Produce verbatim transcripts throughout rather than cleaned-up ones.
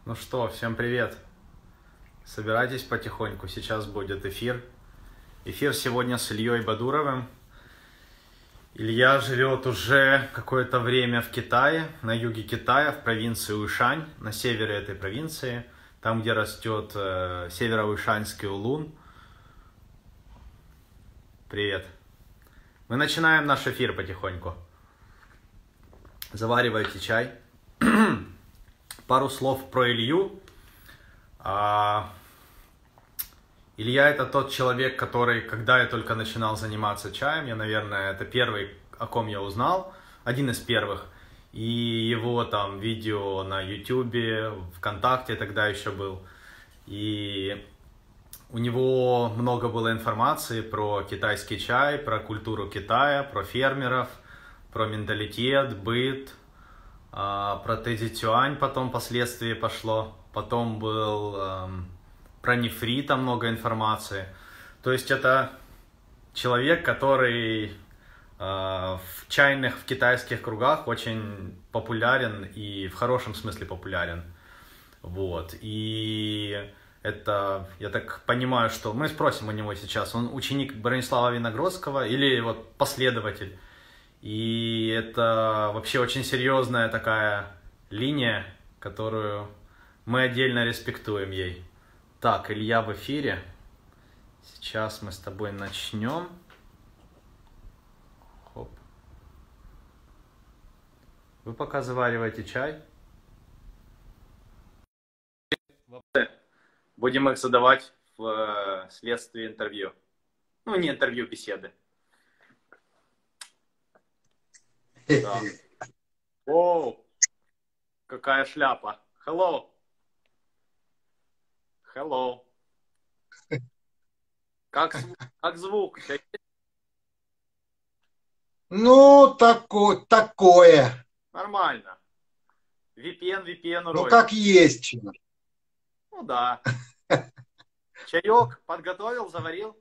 Ну что, всем привет. Собирайтесь потихоньку, сейчас будет эфир. Эфир сегодня с Ильей Бадуровым. Илья живет уже какое-то время в Китае, на юге Китая, в провинции Уйшань, на севере этой провинции, там, где растет э, северо-уйшаньский улун. Привет. Мы начинаем наш эфир потихоньку. Заваривайте чай. Пару слов про Илью. А... Илья это тот человек, который, когда я только начинал заниматься чаем, я, наверное, это первый, о ком я узнал, один из первых. И его там видео на Ютубе, ВКонтакте тогда еще был. И у него много было информации про китайский чай, про культуру Китая, про фермеров, про менталитет, быт, про Тэдзи Цюань потом впоследствии пошло. Потом был эм, про нефрита много информации. То есть это человек, который э, в чайных, в китайских кругах очень популярен и в хорошем смысле популярен. Вот. И это, я так понимаю, что мы спросим у него сейчас, он ученик Бронислава Виногродского или вот последователь. И это вообще очень серьезная такая линия, которую мы отдельно респектуем ей. Так, Илья в эфире. Сейчас мы с тобой начнем. Хоп. Вы пока завариваете чай. Будем их задавать в следствии интервью. Ну, не интервью, беседы. Да. Оу, какая шляпа. Hello. Hello. Как, как звук? Ну, тако, такое. Нормально. ви пи эн, ви пи эн Ну, урой. как есть. Ну да. Чаек подготовил, заварил?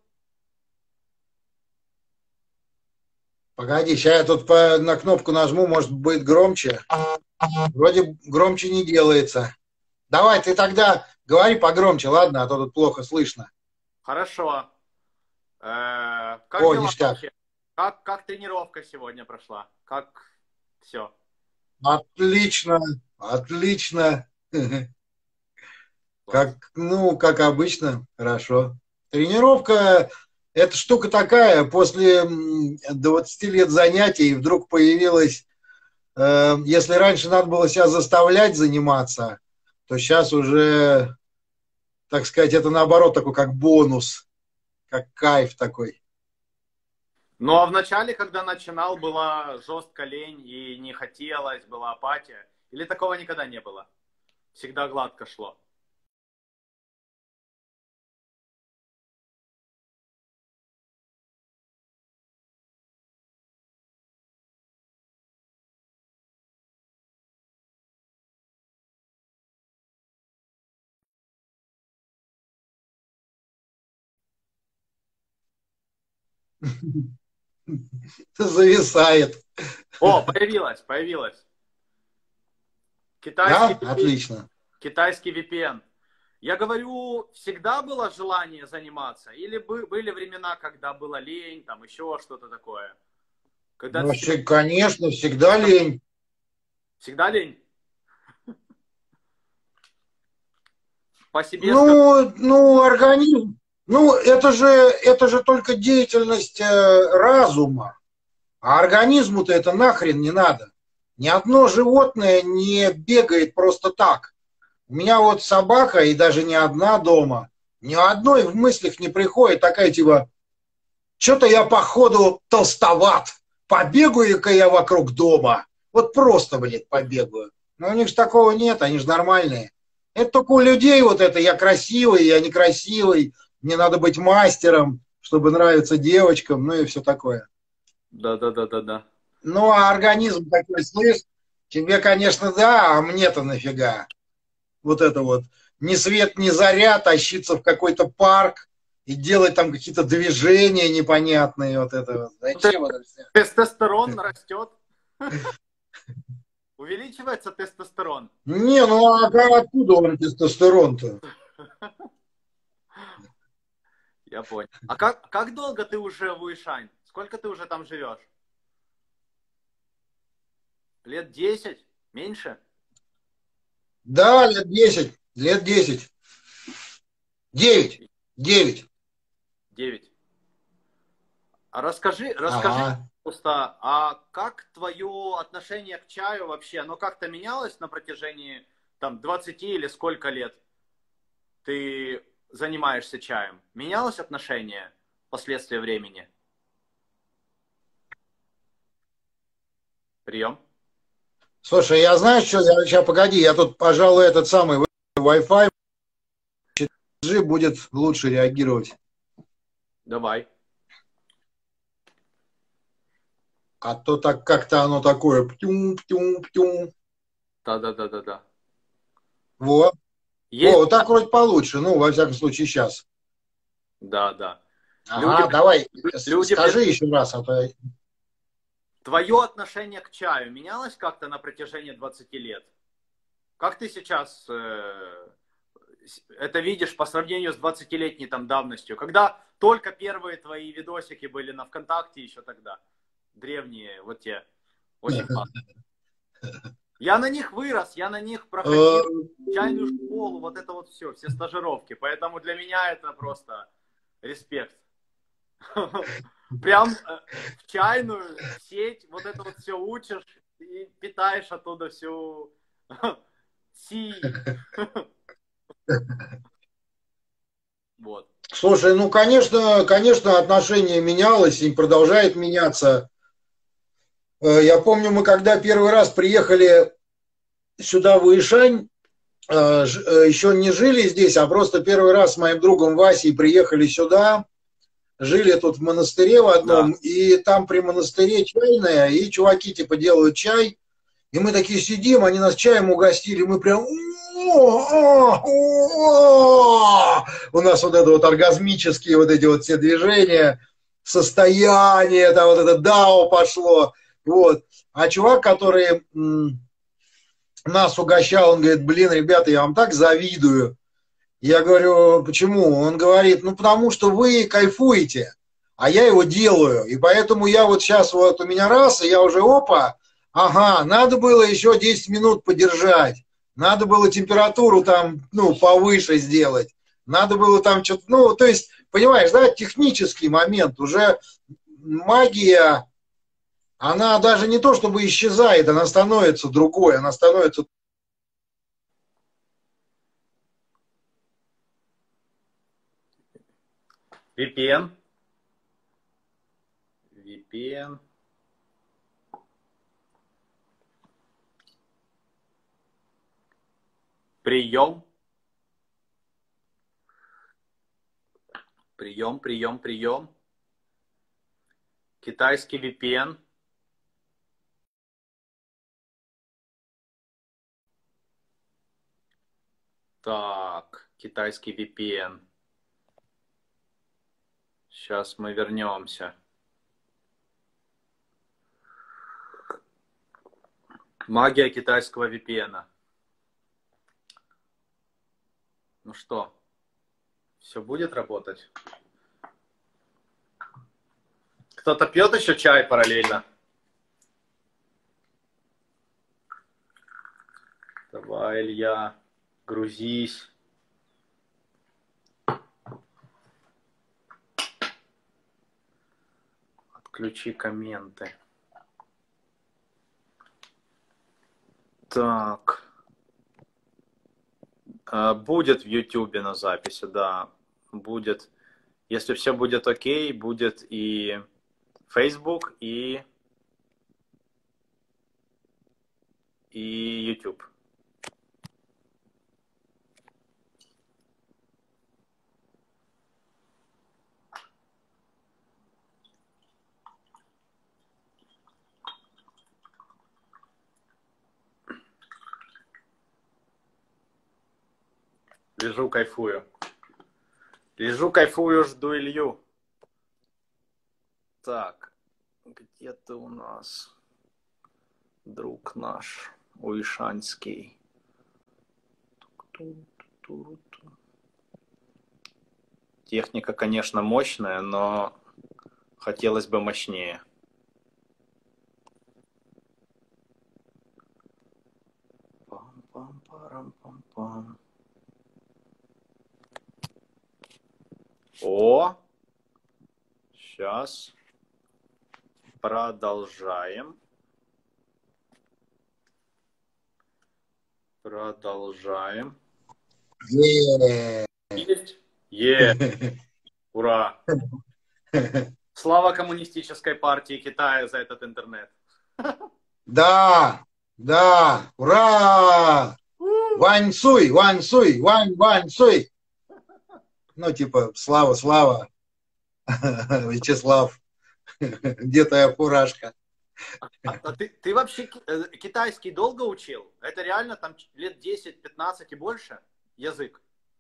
Погоди, сейчас я тут по, на кнопку нажму, может быть громче. Вроде громче не делается. Давай, ты тогда говори погромче, ладно, а то тут плохо слышно. Хорошо. Э, как О, дела ништяк. вообще? Как, как тренировка сегодня прошла? Как все? Отлично, отлично. Класс. Как, ну, как обычно, хорошо. Тренировка, это штука такая, после двадцати лет занятий вдруг появилась, э, если раньше надо было себя заставлять заниматься, то сейчас уже, так сказать, это наоборот такой, как бонус, как кайф такой. Ну а в начале, когда начинал, была жестко лень и не хотелось, была апатия? Или такого никогда не было? Всегда гладко шло? Зависает. О, появилась, появилась. Китайский, Да? Отлично. китайский ви пи эн. Я говорю, всегда было желание заниматься? Или были времена, когда было лень, там еще что-то такое? Когда Ну, ты себя... конечно, всегда лень. Всегда лень? По себе скажу. Ну, ну, организм, ну, это же, это же только деятельность э, разума. А организму-то это нахрен не надо. Ни одно животное не бегает просто так. У меня вот собака, и даже не одна дома, ни одной в мыслях не приходит такая типа, что-то я походу толстоват, побегаю-ка я вокруг дома. Вот просто, блин, побегаю. Но у них же такого нет, они же нормальные. Это только у людей вот это, я красивый, я некрасивый, мне надо быть мастером, чтобы нравиться девочкам, ну и все такое. Да, да, да, да, да. Ну, а организм такой, слышь, тебе, конечно, да, а мне-то нафига? Вот это вот. Ни свет, ни заря, тащиться в какой-то парк и делать там какие-то движения непонятные. Вот это вот. Зачем это все? Тестостерон растет. увеличивается тестостерон? Не, ну а откуда он тестостерон-то? Я понял. А как, как долго ты уже в Уишань? Сколько ты уже там живешь? Лет десять? Меньше? Да, лет десять, лет десять. Девять, девять. Девять. А расскажи, расскажи, Ага. пожалуйста, а как твое отношение к чаю вообще? Оно как-то менялось на протяжении там двадцати или сколько лет ты занимаешься чаем? Менялось отношение последствия времени? Прием. Слушай, я знаю, что я сейчас, погоди, я тут, пожалуй, этот самый Wi-Fi G будет лучше реагировать. Давай. А то так как-то оно такое птюм, птюм, птюм. Да-да-да-да-да. Вот. О, Есть? вот так вроде получше. Ну, во всяком случае, сейчас. Да, да. Люди, Ага, давай, люди, скажи еще раз, а то... твое отношение к чаю менялось как-то на протяжении двадцати лет? Как ты сейчас э, это видишь по сравнению с двадцатилетней там давностью, когда только первые твои видосики были на ВКонтакте еще тогда, древние, вот те, очень классно. Я на них вырос, я на них проходил чайную школу, вот это вот все, все стажировки, поэтому для меня это просто респект. Прям в чайную сеть, вот это вот все учишь и питаешь оттуда всю си. Вот. Слушай, ну, конечно, конечно, отношение менялось и продолжает меняться. Я помню, мы когда первый раз приехали сюда, в Ишань, еще не жили здесь, а просто первый раз с моим другом Васей приехали сюда, жили тут в монастыре в одном, Да. и там при монастыре чайная, и чуваки типа делают чай, и мы такие сидим, они нас чаем угостили, мы прям... У нас вот это вот оргазмические вот эти вот все движения, состояние, там вот это дао пошло, вот. А чувак, который нас угощал, он говорит, блин, ребята, я вам так завидую. Я говорю, почему? Он говорит, ну потому что вы кайфуете, а я его делаю. И поэтому я вот сейчас вот у меня раз, и я уже опа, ага, надо было еще десять минут подержать. Надо было температуру там, ну, повыше сделать. Надо было там что-то, ну, то есть, понимаешь, да, технический момент. Уже магия, она даже не то чтобы исчезает, она становится другой, она становится... ви пи эн. ви пи эн. Прием. Прием, прием, прием. Китайский ви пи эн. Так, китайский ви пи эн. Сейчас мы вернемся. Магия китайского ви пи эн. Ну что, все будет работать? Кто-то пьет еще чай параллельно? Давай, Илья, грузись. Отключи комменты. Так. Будет в Ютубе на записи, да. Будет. Если все будет окей, будет и Facebook, и, и YouTube. Лежу, кайфую. Лежу, кайфую, жду Илью. Так, где ты у нас, друг наш? Уишанский. Техника, конечно, мощная, но хотелось бы мощнее. Пам-пам-парам-пам-пам. О, сейчас продолжаем. Продолжаем. Е. Есть? Е. Ура. Слава коммунистической партии Китая за этот интернет. Да, да, ура! Вань Суй, Вань Суй, Вань, Вань Суй. Ну, типа, слава, слава. Вячеслав, где твоя фуражка? А, а ты, ты вообще китайский долго учил? Это реально там лет десять-пятнадцать и больше язык?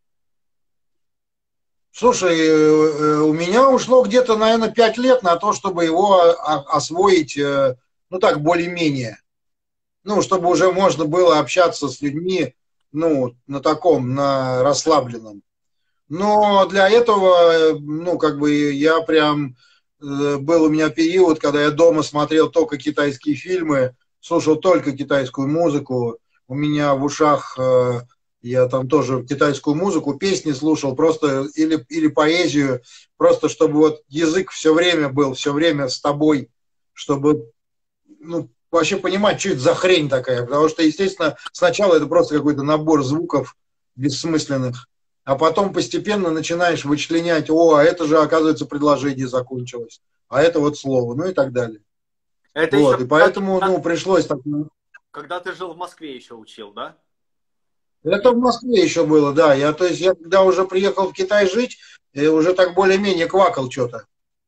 Слушай, у меня ушло где-то, наверное, пять лет на то, чтобы его освоить, ну так, более-менее. Ну, чтобы уже можно было общаться с людьми, ну, на таком, на расслабленном. Но для этого, ну, как бы я прям... Был у меня период, когда я дома смотрел только китайские фильмы, слушал только китайскую музыку. У меня в ушах, я там тоже китайскую музыку, песни слушал, просто или, или поэзию, просто чтобы вот язык все время был, все время с тобой, чтобы, ну, вообще понимать, что это за хрень такая. Потому что, естественно, сначала это просто какой-то набор звуков бессмысленных. А потом постепенно начинаешь вычленять, о, а это же, оказывается, предложение закончилось, а это вот слово, ну и так далее. Это вот, еще... И поэтому, когда... ну, пришлось так... Когда ты жил в Москве, еще учил, да? Это в Москве еще было, да. Я, то есть, я когда уже приехал в Китай жить, я уже так более-менее квакал что-то.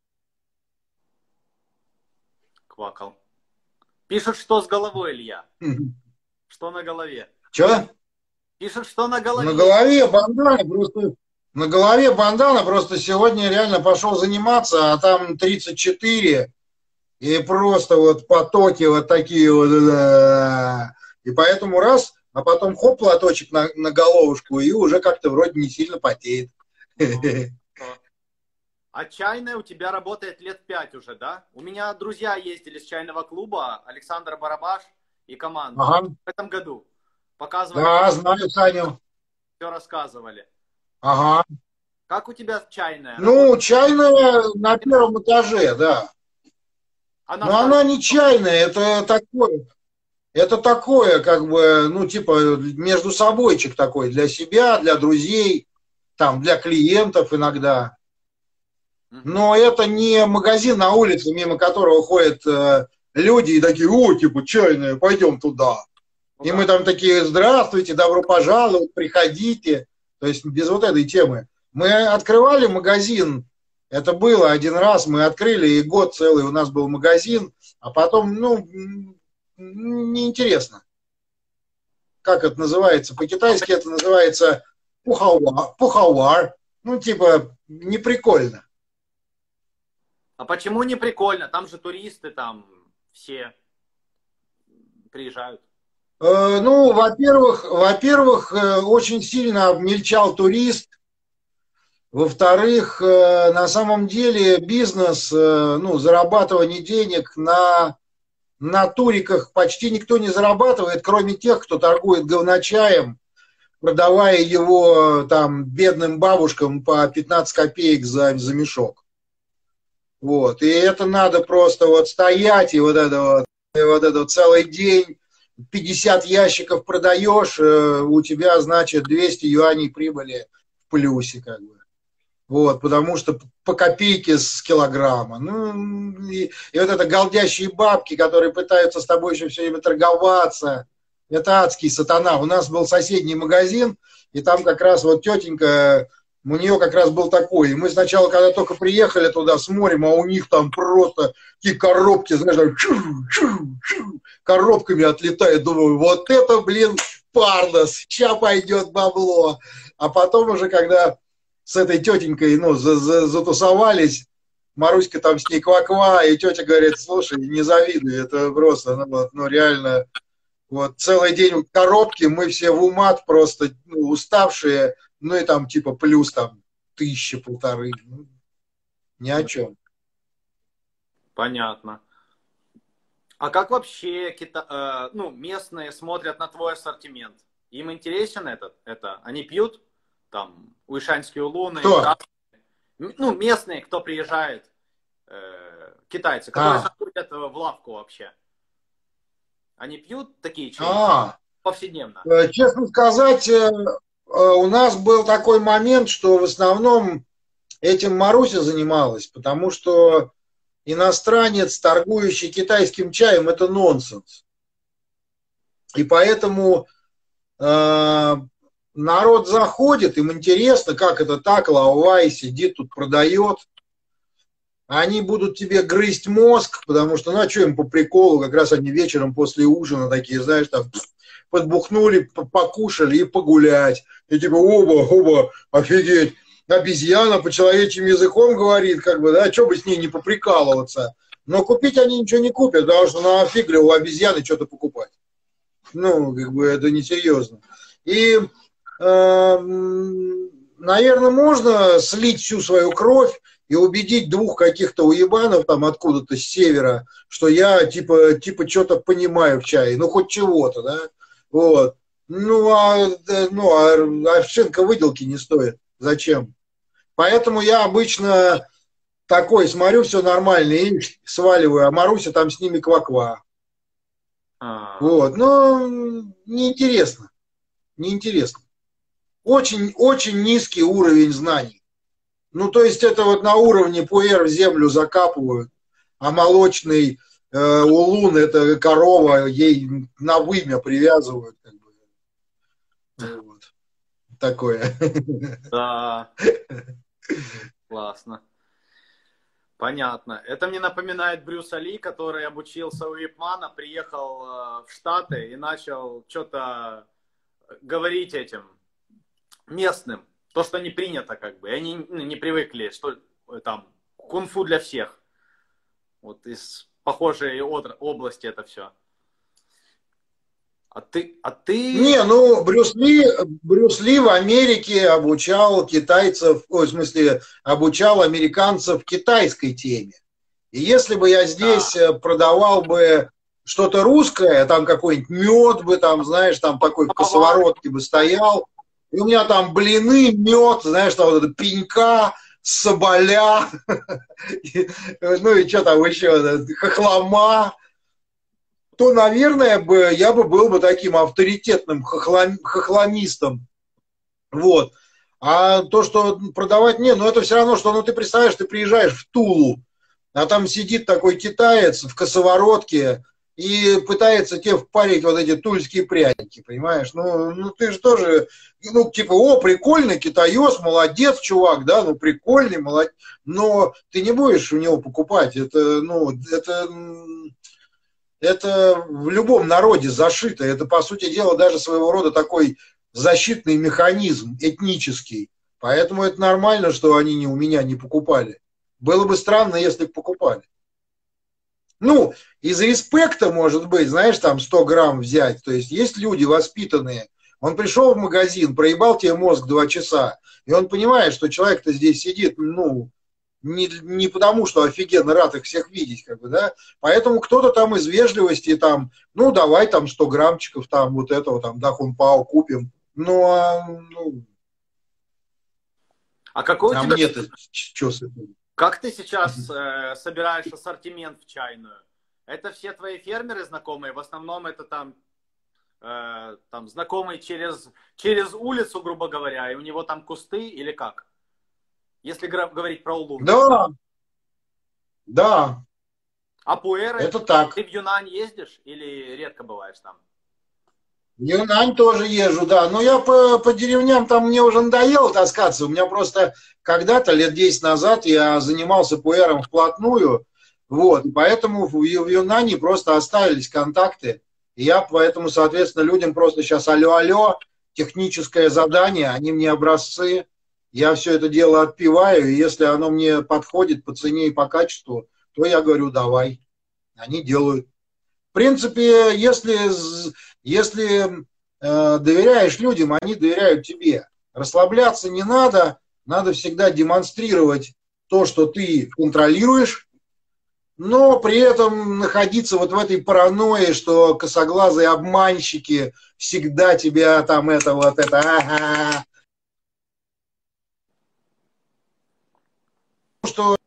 Квакал. Пишут, что с головой, Илья. Что на голове? Че? Пишут, что на голове. На голове бандана просто... На голове бандана просто сегодня реально пошел заниматься, а там тридцать четыре, и просто вот потоки вот такие вот. И поэтому раз, а потом хоп, платочек на, на головушку, и уже как-то вроде не сильно потеет. А чайная у тебя работает лет пять уже, да? У меня друзья ездили с чайного клуба, Александр Барабаш и команда, ага. В этом году. Показывали. Да, знаю Саню. Все рассказывали. Ага. Как у тебя чайная? Ну, работает? Чайная на первом этаже, да. Она Но второй... она не чайная, это такое. Это такое, как бы, ну, типа, между собойчик такой, для себя, для друзей, там, для клиентов иногда. Но это не магазин на улице, мимо которого ходят э, люди и такие, о, типа, чайная, пойдем туда. И мы там такие, здравствуйте, добро пожаловать, приходите. То есть без вот этой темы. Мы открывали магазин, это было один раз, мы открыли, и год целый у нас был магазин, а потом, ну, неинтересно. Как это называется? По-китайски это называется пухауар, пухауар. Ну, типа, не прикольно. А почему не прикольно? Там же туристы, там все приезжают. Ну, во-первых, во-первых, очень сильно обмельчал турист. Во-вторых, на самом деле бизнес, ну, зарабатывание денег на, на туриках почти никто не зарабатывает, кроме тех, кто торгует говночаем, продавая его там бедным бабушкам по пятнадцать копеек за, за мешок. Вот. И это надо просто вот стоять и вот это вот, и вот это вот целый день. пятьдесят ящиков продаешь, у тебя, значит, двести юаней прибыли в плюсе, как бы. Вот, потому что по копейке с килограмма. Ну, и, и вот это голдящие бабки, которые пытаются с тобой еще все время торговаться. Это адский сатана. У нас был соседний магазин, и там как раз вот тетенька, у нее как раз был такой. И мы сначала, когда только приехали туда, смотрим, а у них там просто такие коробки, знаешь, там, чу, чу, чу, коробками отлетает. Думаю, вот это, блин, парнос, сейчас пойдет бабло. А потом уже, когда с этой тетенькой, ну, за, за, затусовались, Маруська там с ней ква-ква, и тетя говорит, слушай, не завидуй, это просто, ну, вот, ну реально, Вот целый день в коробке, мы все в умат просто ну, уставшие, ну и там типа плюс там тысяча, полторы. Ну, ни о чем. Понятно. А как вообще кита... э, ну, местные смотрят на твой ассортимент? Им интересен этот, это? Они пьют там уишанские улуны, Кто? да? Ну, местные, кто приезжает, э, китайцы, которые А, заходят в лавку вообще. Они пьют такие чаи а, повседневно? э, честно сказать, э, э, у нас был такой момент, что в основном этим Маруся занималась, потому что иностранец, торгующий китайским чаем, это нонсенс. И поэтому э, народ заходит, им интересно, как это так, Лаовай сидит тут, продает. Они будут тебе грызть мозг, потому что, ну, а что им по приколу, как раз они вечером после ужина такие, знаешь, там, подбухнули, покушали и погулять. И типа, оба, оба, офигеть. Обезьяна по человечьим языком говорит, как бы, да, что бы с ней не поприкалываться. Но купить они ничего не купят, потому что ну, фиг ли у обезьяны что-то покупать. Ну, как бы это несерьезно. И, э, наверное, можно слить всю свою кровь и убедить двух каких-то уебанов там откуда-то с севера, что я типа, типа что-то понимаю в чае, ну хоть чего-то, да, вот. Ну, а, ну, а овчинка выделки не стоит. Зачем? Поэтому я обычно такой смотрю, все нормально, и сваливаю, а Маруся там с ними ква-ква. А, Вот, ну, неинтересно, неинтересно. Очень, очень низкий уровень знаний. Ну, то есть это вот на уровне пуэр в землю закапывают, а молочный э, улун, это корова, ей на вымя привязывают. Как бы. Вот. Такое. да, классно. Понятно. Это мне напоминает Брюса Ли, который обучился у Ипмана, приехал э, в Штаты и начал что-то говорить этим местным. То, что не принято, как бы. И они ну, не привыкли, что э, там кунг-фу для всех. Вот из похожей области это все. А ты, а ты... Не, ну, Брюс Ли, Брюс Ли в Америке обучал китайцев, ой, в смысле, обучал американцев китайской теме. И если бы я здесь Да. э, продавал бы что-то русское, там какой-нибудь мед бы, там, знаешь, там такой в Повар. косоворотке бы стоял, и у меня там блины, мед, знаешь, там вот это пенька, соболя, ну и что там еще, хохлома, то, наверное, бы я бы был бы таким авторитетным хохлом, хохломистом. Вот. А то, что продавать, не, ну это все равно, что ну ты представляешь, ты приезжаешь в Тулу, а там сидит такой китаец в косоворотке и пытается тебе впарить вот эти тульские пряники, понимаешь? Ну, ну ты же тоже, ну типа, о, прикольный китаёс, молодец, чувак, да, ну прикольный, молодец, но ты не будешь у него покупать, это, ну, это это в любом народе зашито. Это, по сути дела, даже своего рода такой защитный механизм этнический. Поэтому это нормально, что они не, у меня не покупали. Было бы странно, если бы покупали. Ну, из респекта, может быть, знаешь, там сто грамм взять. То есть есть люди воспитанные. Он пришел в магазин, проебал тебе мозг два часа, и он понимает, что человек-то здесь сидит, ну, не, не потому, что офигенно рад их всех видеть, как бы, да, поэтому кто-то там из вежливости, там, ну, давай там сто граммчиков, там, вот этого, там, да, хунпао купим, ну, а, ну, А какой у а тебя... мне-то что с этим? Как ты сейчас э, собираешь ассортимент в чайную? Это все твои фермеры знакомые? В основном это там, э, там знакомый через, через улицу, грубо говоря, и у него там кусты или как? Если говорить про улун. Да, да, А пуэры? это так. Ты в Юнань ездишь или редко бываешь там? В Юнань тоже езжу, да, но я по, по деревням там мне уже надоело таскаться, у меня просто когда-то, лет десять назад, я занимался пуэром вплотную, вот, и поэтому в, в Юнане просто оставились контакты, и я поэтому, соответственно, людям просто сейчас алло-алло, техническое задание, они мне образцы, я все это дело отпиваю, и если оно мне подходит по цене и по качеству, то я говорю, давай, они делают. В принципе, если, Если э, доверяешь людям, они доверяют тебе. Расслабляться не надо, надо всегда демонстрировать то, что ты контролируешь, но при этом находиться вот в этой паранойи, что косоглазые обманщики всегда тебя там это вот это, ага. Что,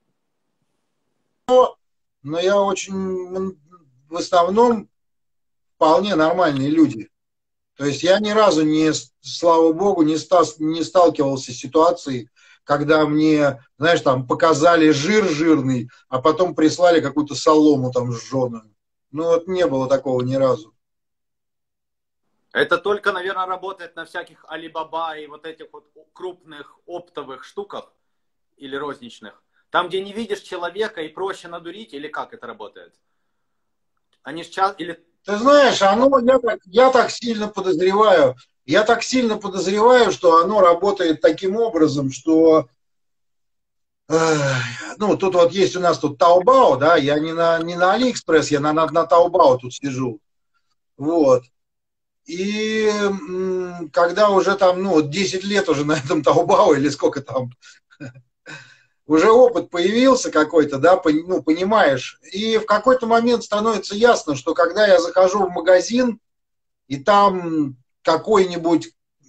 но я очень, в основном, вполне нормальные люди. То есть я ни разу не, слава богу, не, стал, не сталкивался с ситуацией, когда мне, знаешь, там показали жир жирный, а потом прислали какую-то солому там жженую. Ну вот не было такого ни разу. Это только, наверное, работает на всяких Alibaba и вот этих вот крупных оптовых штуках или розничных. Там, где не видишь человека и проще надурить, или как это работает? Они сейчас или... Ты знаешь, оно, я, так, я так сильно подозреваю, я так сильно подозреваю, что оно работает таким образом, что, э, ну, тут вот есть у нас тут Taobao, да, я не на, не на AliExpress, я на, на, на Taobao тут сижу, вот. И м, когда уже там, ну, десять лет уже на этом Taobao, или сколько там, уже опыт появился какой-то, да, ну, понимаешь, и в какой-то момент становится ясно, что когда я захожу в магазин, и там какой-нибудь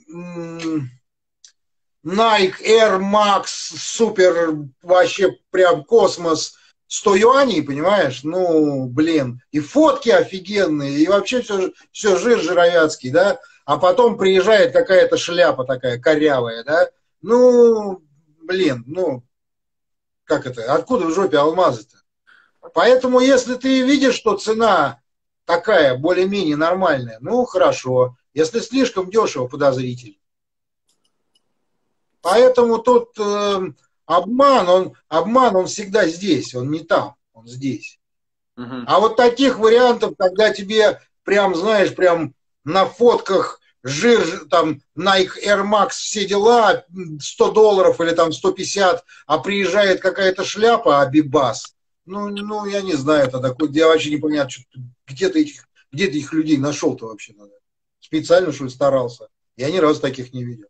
Nike Air Max супер, вообще прям космос, сто юаней, понимаешь, ну, блин, и фотки офигенные, и вообще все, все жир жировятский, да, а потом приезжает какая-то шляпа такая корявая, да, ну, блин, ну, как это, откуда в жопе алмазы-то? Поэтому, если ты видишь, что цена такая, более-менее нормальная, ну, хорошо. Если слишком дешево, подозрительно. Поэтому тут э, обман, он, обман, он всегда здесь, он не там, он здесь. Uh-huh. А вот таких вариантов, когда тебе прям, знаешь, прям на фотках жир, там, Nike Air Max, все дела, сто долларов или там сто пятьдесят, а приезжает какая-то шляпа, Абибас. Ну, ну, я не знаю, это такой, я вообще не понимаю, где ты этих, где ты их людей нашел-то вообще надо. Специально, что ли, старался. Я ни разу таких не видел.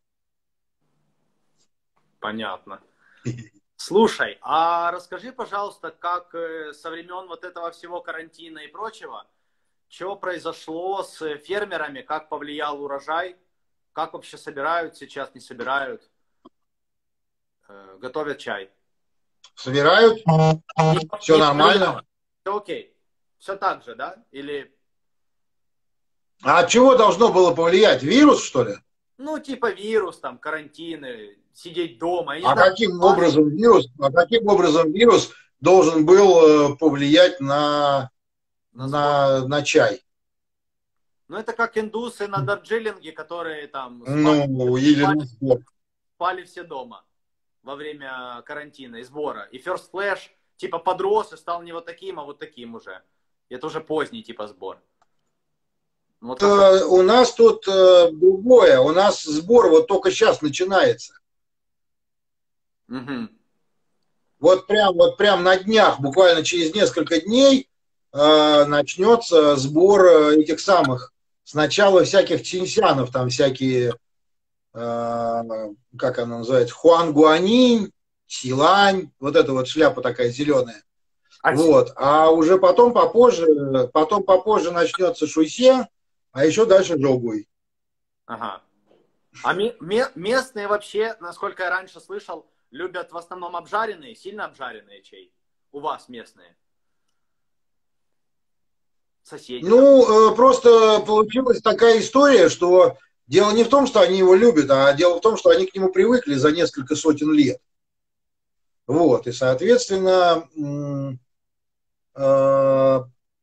Понятно. Слушай, а расскажи, пожалуйста, как со времен вот этого всего карантина и прочего, что произошло с фермерами, как повлиял урожай, как вообще собирают сейчас, не собирают, готовят чай? Собирают, и, все и нормально. Все окей, все так же, да? Или... А от чего должно было повлиять? Вирус, что ли? Ну, типа вирус, там, карантины, сидеть дома. А знаю, каким образом вирус, а каким образом вирус должен был повлиять на, на, на, на чай? Ну, это как индусы на Дарджилинге, которые там спали, ну, или спали, спали все дома во время карантина и сбора. И First Flash типа подрос и стал не вот таким, а вот таким уже. И это уже поздний типа сбор. Вот э, у нас тут э, другое. У нас сбор вот только сейчас начинается. Угу. Вот прям, вот прям на днях, буквально через несколько дней э, начнется сбор этих самых. Сначала всяких чинсянов, там всякие, э, как она называется, хуангуанинь, силань, вот эта вот шляпа такая зеленая. А вот. А уже потом попозже, потом попозже начнется шуйсе, а еще дальше жогуй. Ага. А местные вообще, насколько я раньше слышал, любят в основном обжаренные, сильно обжаренные чай. У вас местные. Соседи. Ну, э, просто получилась такая история, что дело не в том, что они его любят, а дело в том, что они к нему привыкли за несколько сотен лет. Вот. И, соответственно, э,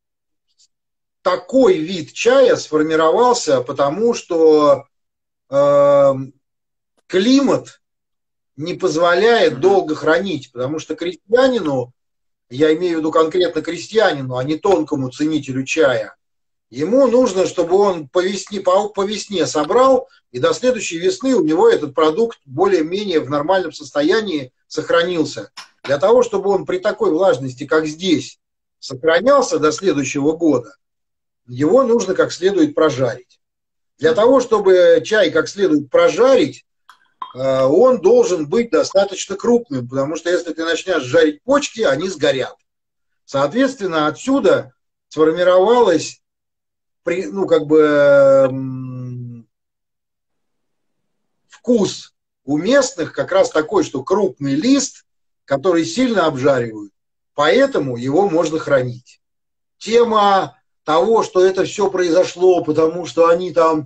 такой вид чая сформировался, потому что э, климат не позволяет mm-hmm. долго хранить, потому что крестьянину, я имею в виду конкретно крестьянину, а не тонкому ценителю чая, ему нужно, чтобы он по весне, по, по весне собрал, и до следующей весны у него этот продукт более-менее в нормальном состоянии сохранился. Для того, чтобы он при такой влажности, как здесь, сохранялся до следующего года, его нужно как следует прожарить. Для того, чтобы чай как следует прожарить, он должен быть достаточно крупным, потому что если ты начнешь жарить почки, они сгорят. Соответственно, отсюда сформировалась, ну, как бы, вкус у местных как раз такой, что крупный лист, который сильно обжаривают, поэтому его можно хранить. Тема того, что это все произошло, потому что они там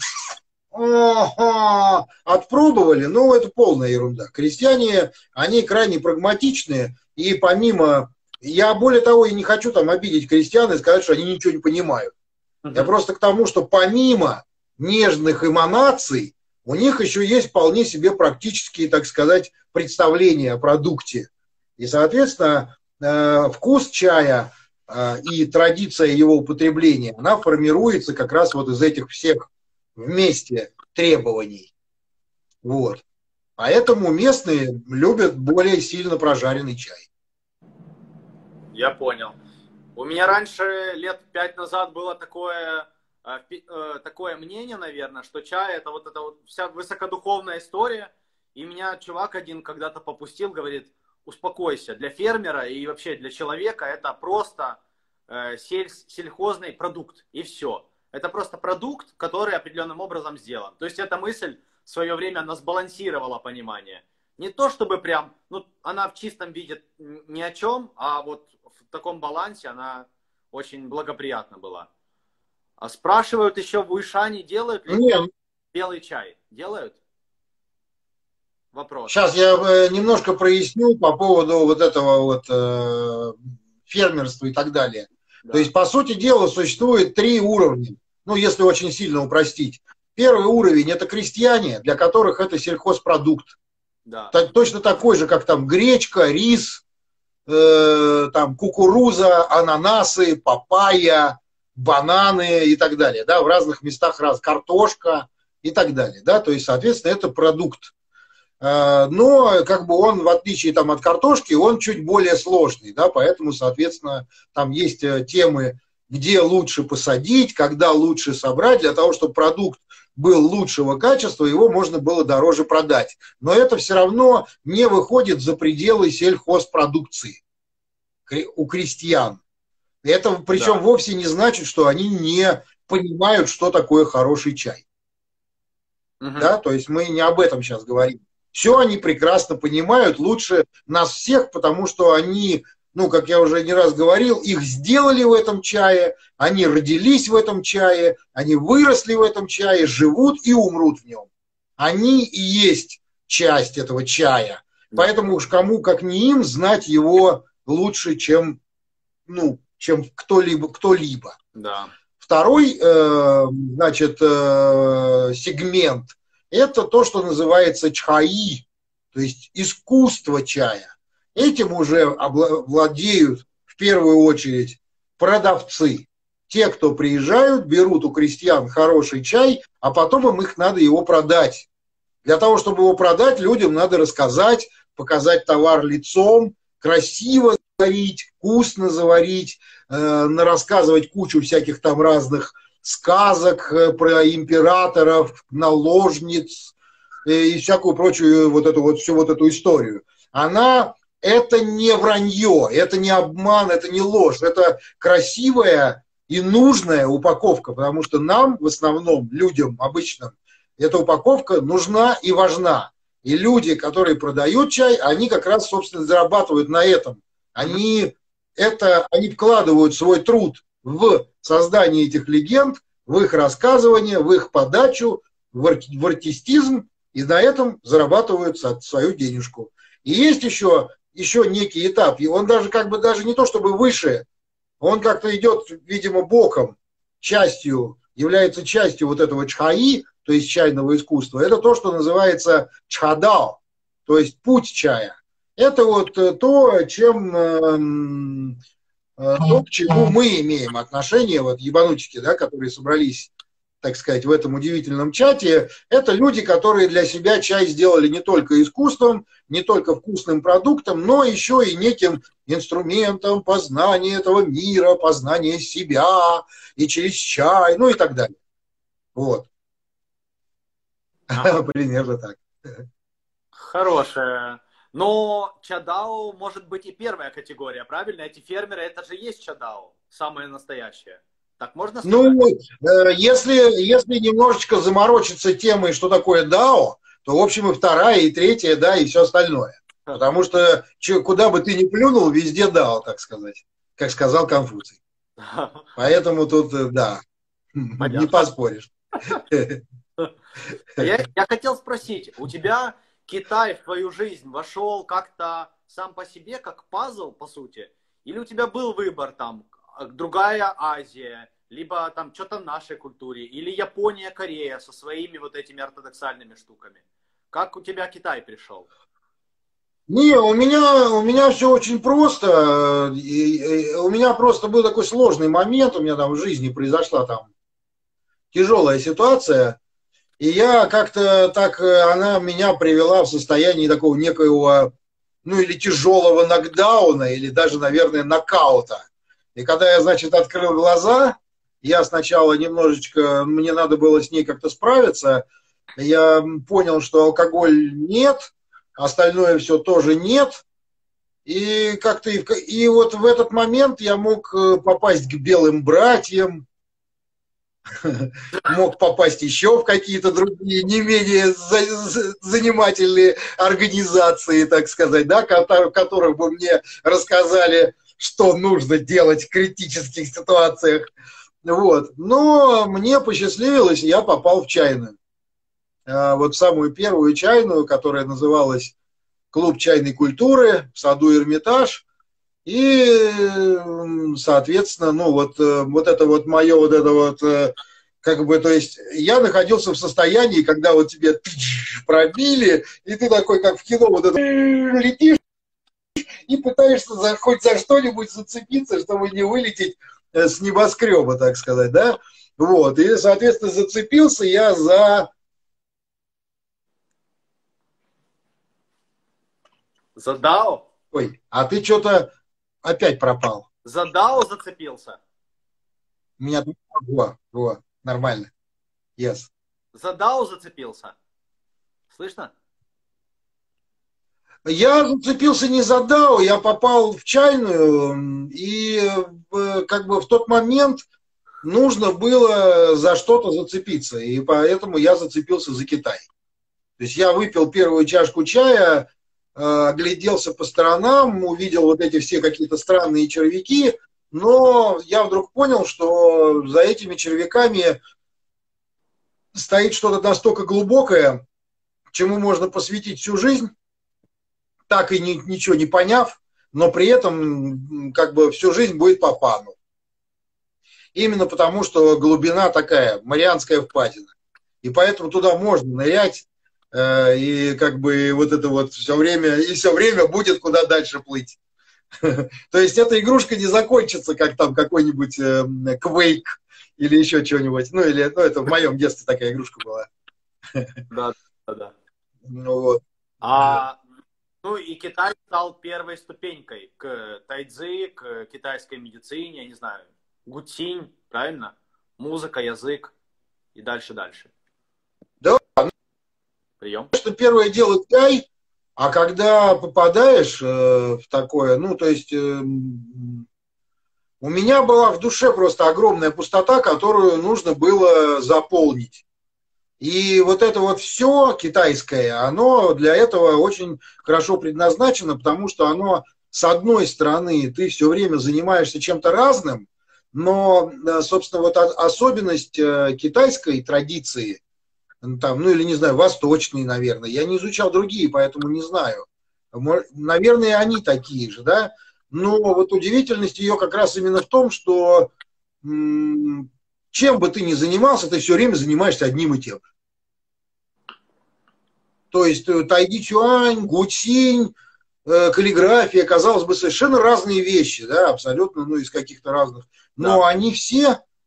отпробовали, ну, это полная ерунда. Крестьяне, они крайне прагматичные, и помимо... Я, более того, и не хочу там обидеть крестьян и сказать, что они ничего не понимают. Uh-huh. Я просто к тому, что помимо нежных эманаций, у них еще есть вполне себе практические, так сказать, представления о продукте. И, соответственно, вкус чая и традиция его употребления, она формируется как раз вот из этих всех вместе требований. Вот. Поэтому местные любят более сильно прожаренный чай. Я понял. У меня раньше, лет пять назад, было такое, такое мнение, наверное, что чай это вот эта вот вся высокодуховная история. И меня чувак один когда-то попустил, говорит: успокойся, для фермера и вообще для человека это просто сель, сельхозный продукт, и все. Это просто продукт, который определенным образом сделан. То есть эта мысль в свое время она сбалансировала понимание. Не то чтобы прям, ну, она в чистом виде ни о чем, а вот в таком балансе она очень благоприятна была. А спрашивают еще, в Уишане делают ли Нет. белый чай? Делают? Вопрос. Сейчас я немножко проясню по поводу вот этого вот э, фермерства и так далее. Да. То есть, по сути дела, существует три уровня. Ну, если очень сильно упростить. Первый уровень – это крестьяне, для которых это сельхозпродукт. Да. Точно такой же, как там гречка, рис, э, там кукуруза, ананасы, папайя, бананы и так далее. Да, в разных местах раз, картошка и так далее. Да, то есть, соответственно, это продукт. Э, но как бы он, в отличие там, от картошки, он чуть более сложный. Да, поэтому, соответственно, там есть темы, где лучше посадить, когда лучше собрать, для того, чтобы продукт был лучшего качества, его можно было дороже продать. Но это все равно не выходит за пределы сельхозпродукции у крестьян. Это причем да. вовсе не значит, что они не понимают, что такое хороший чай. Угу. Да? То есть мы не об этом сейчас говорим. Все они прекрасно понимают, лучше нас всех, потому что они... Ну, как я уже не раз говорил, их сделали в этом чае, они родились в этом чае, они выросли в этом чае, живут и умрут в нем. Они и есть часть этого чая. Поэтому уж кому, как не им, знать его лучше, чем, ну, чем кто-либо. кто-либо. Да. Второй, э, значит, э, сегмент – это то, что называется чхаи, то есть искусство чая. Этим уже владеют в первую очередь продавцы. Те, кто приезжают, берут у крестьян хороший чай, а потом им их надо его продать. Для того, чтобы его продать, людям надо рассказать, показать товар лицом, красиво заварить, вкусно заварить, э, рассказывать кучу всяких там разных сказок про императоров, наложниц э, и всякую прочую вот эту вот всю вот эту историю. Она... Это не вранье, это не обман, это не ложь. Это красивая и нужная упаковка, потому что нам, в основном, людям обычным, эта упаковка нужна и важна. И люди, которые продают чай, они как раз, собственно, зарабатывают на этом. Они, это, они вкладывают свой труд в создание этих легенд, в их рассказывание, в их подачу, в артистизм, и на этом зарабатывают свою денежку. И есть еще... еще некий этап, и он даже как бы даже не то чтобы выше, он как-то идет, видимо, боком, частью, является частью вот этого чхаи, то есть чайного искусства. Это то, что называется чхадао, то есть путь чая. Это вот то, чем, то, к чему мы имеем отношение, вот ебанутики, да, которые собрались так сказать, в этом удивительном чате, это люди, которые для себя чай сделали не только искусством, не только вкусным продуктом, но еще и неким инструментом познания этого мира, познания себя, и через чай, ну и так далее. Вот. Ага. Примерно так. Хорошая. Но чадао может быть и первая категория, правильно? Эти фермеры, это же есть чадао, самое настоящее. Так можно сказать? Ну, если, если немножечко заморочиться темой, что такое дао, то, в общем, и вторая, и третья, да, и все остальное. Потому что куда бы ты ни плюнул, везде дао, так сказать, как сказал Конфуций. Поэтому тут, да, понятно. Не поспоришь. Я, я хотел спросить, у тебя Китай в твою жизнь вошел как-то сам по себе, как пазл, по сути? Или у тебя был выбор там, другая Азия, либо там что-то в нашей культуре, или Япония, Корея со своими вот этими ортодоксальными штуками? Как у тебя Китай пришел? Не, у меня, у меня все очень просто. И, и, у меня просто был такой сложный момент, у меня там в жизни произошла там тяжелая ситуация, и я как-то так, она меня привела в состояние такого некоего, ну или тяжелого нокдауна, или даже, наверное, нокаута. И когда я, значит, открыл глаза, я сначала немножечко, мне надо было с ней как-то справиться, я понял, что алкоголь нет, остальное все тоже нет. И как-то и, и вот в этот момент я мог попасть к белым братьям, мог попасть еще в какие-то другие не менее занимательные организации, так сказать, да, в которых бы мне рассказали, что нужно делать в критических ситуациях. Вот. Но мне посчастливилось, я попал в чайную. Вот в самую первую чайную, которая называлась «Клуб чайной культуры» в саду Эрмитаж. И, соответственно, ну вот, вот это вот мое вот это вот, как бы, то есть я находился в состоянии, когда вот тебе пробили, и ты такой, как в кино, вот это летишь и пытаешься за, хоть за что-нибудь зацепиться, чтобы не вылететь с небоскреба, так сказать, да? Вот, и, соответственно, зацепился я за... За дао? Ой, а ты что-то опять пропал. За дао зацепился? У меня... Во, во, нормально. Yes. За дао зацепился? Слышно? Я зацепился не за дао, я попал в чайную, и как бы в тот момент нужно было за что-то зацепиться, и поэтому я зацепился за Китай. То есть я выпил первую чашку чая, огляделся по сторонам, увидел вот эти все какие-то странные червяки, но я вдруг понял, что за этими червяками стоит что-то настолько глубокое, чему можно посвятить всю жизнь, так и ни, ничего не поняв, но при этом как бы всю жизнь будет по фану. Именно потому, что глубина такая, Марианская впадина. И поэтому туда можно нырять, э, и как бы вот это вот все время, и все время будет куда дальше плыть. То есть эта игрушка не закончится, как там какой-нибудь Quake или еще что-нибудь. Ну, или, ну, это в моем детстве такая игрушка была. Да, да, да. Ну, вот. А, ну и Китай стал первой ступенькой к тайцзи, к китайской медицине, я не знаю, гутинь, правильно? Музыка, язык и дальше-дальше. Да. Прием. Что первое дело чай, а когда попадаешь э, в такое, ну, то есть э, у меня была в душе просто огромная пустота, которую нужно было заполнить. И вот это вот все китайское, оно для этого очень хорошо предназначено, потому что оно, с одной стороны, ты все время занимаешься чем-то разным, но, собственно, вот особенность китайской традиции, там, ну или, не знаю, восточной, наверное, я не изучал другие, поэтому не знаю. Наверное, они такие же, да? Но вот удивительность ее как раз именно в том, что чем бы ты ни занимался, ты все время занимаешься одним и тем же. То есть тайди чуань, гутинь, каллиграфия, казалось бы, совершенно разные вещи, да, абсолютно, ну, из каких-то разных. Но да. Они все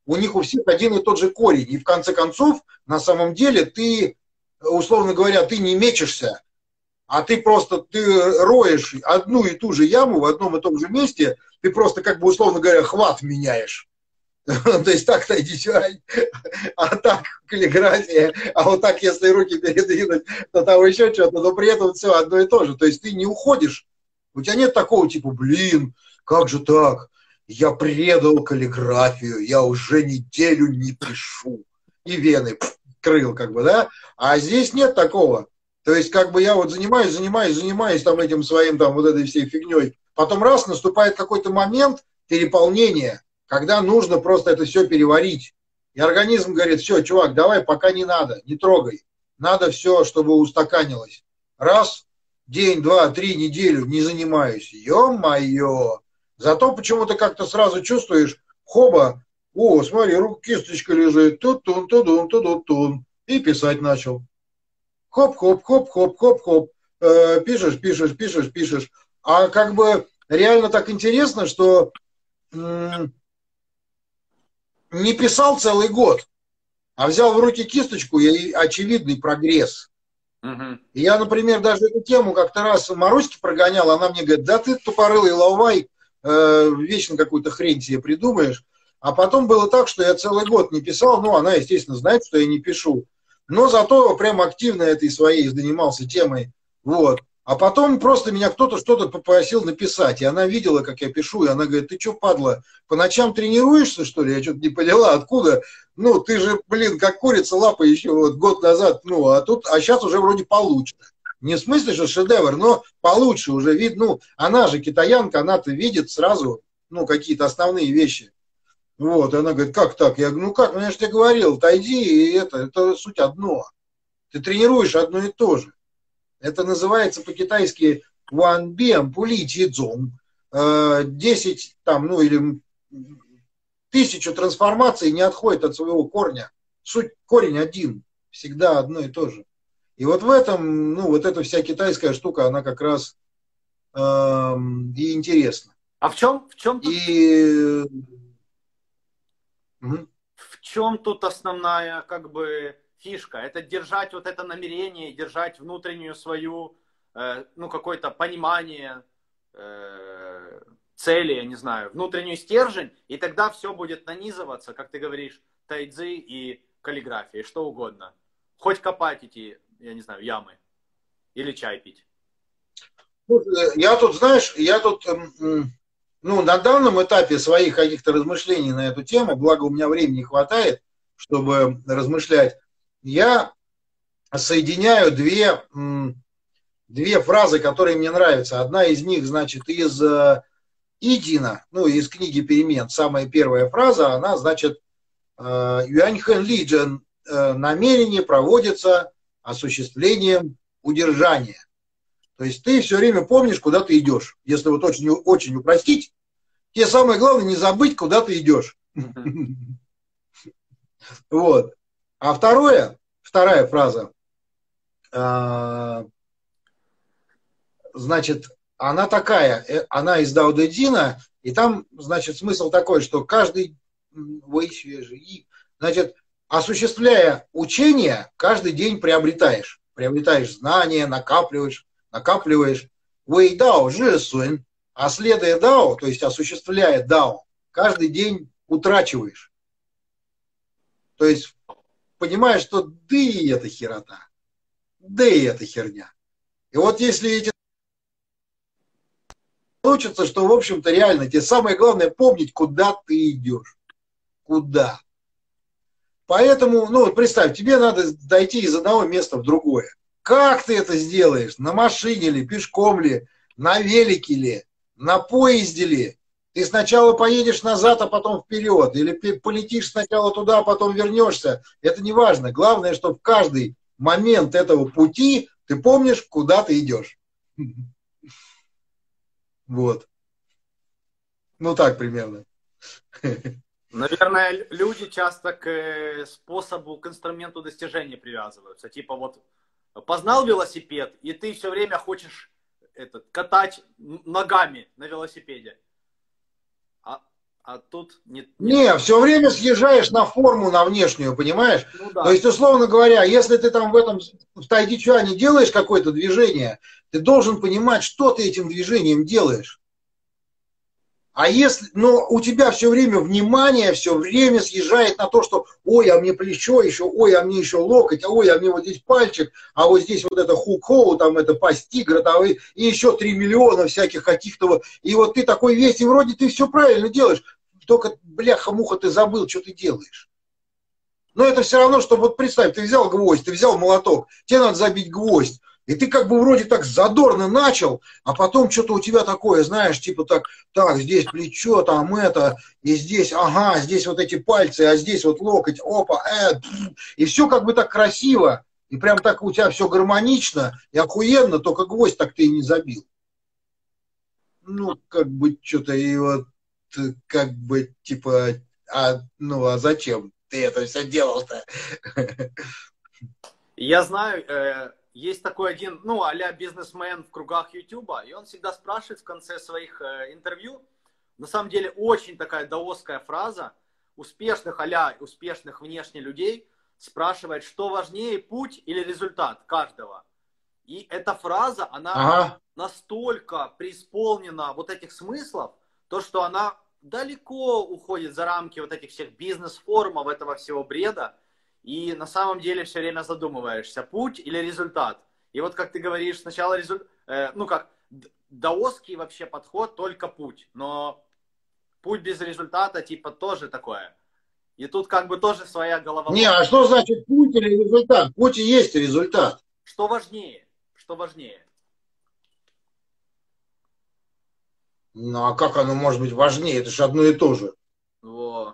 у них у всех один и тот же корень. И в конце концов, на самом деле, ты, условно говоря, ты не мечешься, а ты просто ты роешь одну и ту же яму в одном и том же месте, ты просто, как бы, условно говоря, хват меняешь. То есть так-то дичай, а так каллиграфия, а вот так, если руки передвинуть, то там еще что-то, но при этом все одно и то же. То есть ты не уходишь, у тебя нет такого типа, блин, как же так, я предал каллиграфию, я уже неделю не пишу, и вены крыл, как бы, да, а здесь нет такого. То есть как бы я вот занимаюсь, занимаюсь, занимаюсь там этим своим, там вот этой всей фигней, потом раз, наступает какой-то момент переполнения, когда нужно просто это все переварить. И организм говорит, все, чувак, давай, пока не надо, не трогай. Надо все, чтобы устаканилось. Раз, день, два, три, неделю не занимаюсь. Ё-моё. Зато почему-то как-то сразу чувствуешь, хоба, о, смотри, рук кисточка лежит, тут-тун, тудун, тудун-тун. И писать начал. Хоп-хоп-хоп-хоп-хоп-хоп. Э, пишешь, пишешь, пишешь, пишешь. А как бы реально так интересно, что... М- не писал целый год, а взял в руки кисточку, и очевидный прогресс. Угу. И я, например, даже эту тему как-то раз Маруське прогонял, она мне говорит, да ты тупорылый лавай, э, вечно какую-то хрень себе придумаешь. А потом было так, что я целый год не писал, ну, она, естественно, знает, что я не пишу. Но зато прям активно этой своей занимался темой. Вот. А потом просто меня кто-то что-то попросил написать, и она видела, как я пишу, и она говорит, ты что, падла, по ночам тренируешься, что ли? Я что-то не поняла, откуда? Ну, ты же, блин, как курица лапа еще вот год назад, ну, а тут, а сейчас уже вроде получше. Не в смысле, что шедевр, но получше уже вид, ну, она же китаянка, она-то видит сразу, ну, какие-то основные вещи. Вот, и она говорит, как так? Я говорю, ну как, ну я же тебе говорил, отойди, и это, это суть одно. Ты тренируешь одно и то же. Это называется по-китайски Ван Биан Пули Чидзон. десять там, ну или тысячу трансформаций не отходит от своего корня. Суть, корень один, всегда одно и то же. И вот в этом, ну вот эта вся китайская штука, она как раз эм, и интересна. А в чем, в чем тут, И... в чем тут основная, как бы, фишка? Это держать вот это намерение, держать внутреннюю свою, э, ну, какое-то понимание э, цели, я не знаю, внутреннюю стержень, и тогда все будет нанизываться, как ты говоришь, тайцзи и каллиграфия, что угодно. Хоть копать эти, я не знаю, ямы или чай пить. Я тут, знаешь, я тут, ну, на данном этапе своих каких-то размышлений на эту тему, благо у меня времени хватает, чтобы размышлять, я соединяю две, две фразы, которые мне нравятся. Одна из них, значит, из Идина, ну, из книги «Перемен». Самая первая фраза, она, значит, Юаньхэн Лиджен, намерение проводится осуществлением удержания. То есть ты все время помнишь, куда ты идешь. Если вот очень, очень упростить, тебе самое главное не забыть, куда ты идешь. Вот. А второе, вторая фраза, значит, она такая, она из Дао Дэ Цзина, и там, значит, смысл такой, что каждый, значит, осуществляя учение, каждый день приобретаешь. Приобретаешь знания, накапливаешь, накапливаешь. Вэй Дао Жи Сунь, а следуя Дао, то есть осуществляя Дао, каждый день утрачиваешь. То есть понимаешь, что да и это херота, да и это херня. И вот если эти получится, что, в общем-то, реально тебе самое главное помнить, куда ты идешь. Куда. Поэтому, ну вот представь, тебе надо дойти из одного места в другое. Как ты это сделаешь? На машине ли, пешком ли, на велике ли, на поезде ли? Ты сначала поедешь назад, а потом вперед. Или полетишь сначала туда, а потом вернешься. Это не важно. Главное, что в каждый момент этого пути ты помнишь, куда ты идешь. Вот. Ну так примерно. Наверное, люди часто к способу, к инструменту достижения привязываются. Типа вот познал велосипед, и ты все время хочешь этот, катать ногами на велосипеде. А, А тут не, не... Не, все время съезжаешь на форму, на внешнюю, понимаешь? Ну То да. есть, условно говоря, если ты там в этом в тайдичуане делаешь какое-то движение, ты должен понимать, что ты этим движением делаешь. А если, но у тебя все время внимание, все время съезжает на то, что ой, а мне плечо еще, ой, а мне еще локоть, а ой, а мне вот здесь пальчик, а вот здесь вот это хук-хоу, там это пасть тигра, там, и, и еще три миллиона всяких каких-то. И вот ты такой весь, и вроде ты все правильно делаешь, только, бляха-муха, ты забыл, что ты делаешь. Но это все равно, что вот представь, ты взял гвоздь, ты взял молоток, тебе надо забить гвоздь. И ты как бы вроде так задорно начал, а потом что-то у тебя такое, знаешь, типа так, так, здесь плечо, там это, и здесь, ага, здесь вот эти пальцы, а здесь вот локоть, опа, э, и все как бы так красиво, и прям так у тебя все гармонично и охуенно, только гвоздь так ты и не забил. Ну, как бы что-то и вот, как бы, типа, а, ну, а зачем ты это все делал-то? Я знаю, э, есть такой один, ну, а-ля бизнесмен в кругах Ютуба, и он всегда спрашивает в конце своих э, интервью, на самом деле очень такая даосская фраза, успешных а-ля успешных внешне людей спрашивает, что важнее, путь или результат каждого. И эта фраза, она ага. настолько преисполнена вот этих смыслов, то, что она далеко уходит за рамки вот этих всех бизнес-форумов, этого всего бреда. И на самом деле все время задумываешься, путь или результат. И вот как ты говоришь, сначала результат, э, ну как, даосский вообще подход, только путь. Но путь без результата типа тоже такое. И тут как бы тоже своя голова. Не, а что значит путь или результат? Путь и есть результат. Что важнее? Что важнее? Ну а как оно может быть важнее? Это же одно и то же. Во.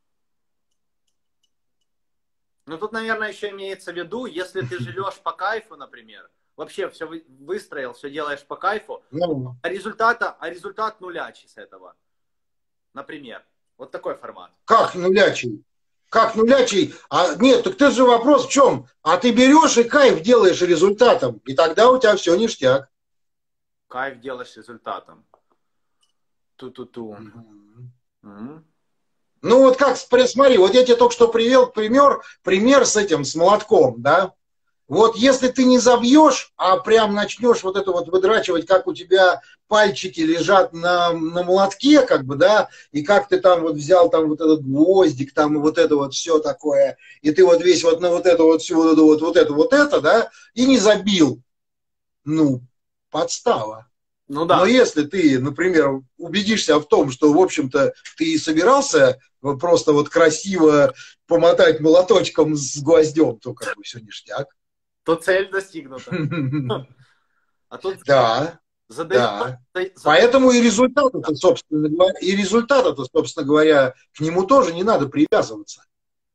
Ну тут, наверное, еще имеется в виду, если ты живешь по кайфу, например, вообще все выстроил, все делаешь по кайфу, ну. а, результата, а результат нулячий с этого, например. Вот такой формат. Как нулячий? Как нулячий? А, нет, так ты же вопрос в чем? А ты берешь и кайф делаешь результатом, и тогда у тебя все ништяк. Кайф делаешь результатом. Ту-ту-ту. Угу. Угу. Ну вот как, смотри, вот я тебе только что привел пример, пример с этим, с молотком, да. Вот если ты не забьешь, а прям начнешь вот это вот выдрачивать, как у тебя пальчики лежат на, на молотке, как бы, да, и как ты там вот взял там вот этот гвоздик, там и вот это вот все такое, и ты вот весь вот на вот это вот все, вот, вот, вот это, вот это, да, и не забил. Ну, подстава. Ну да. Но если ты, например, убедишься в том, что, в общем-то, ты и собирался просто вот красиво помотать молоточком с гвоздем, то как бы все ништяк. То цель достигнута. А тут да, да. Поэтому и результат-то, собственно говоря, и результат-то, собственно говоря, к нему тоже не надо привязываться.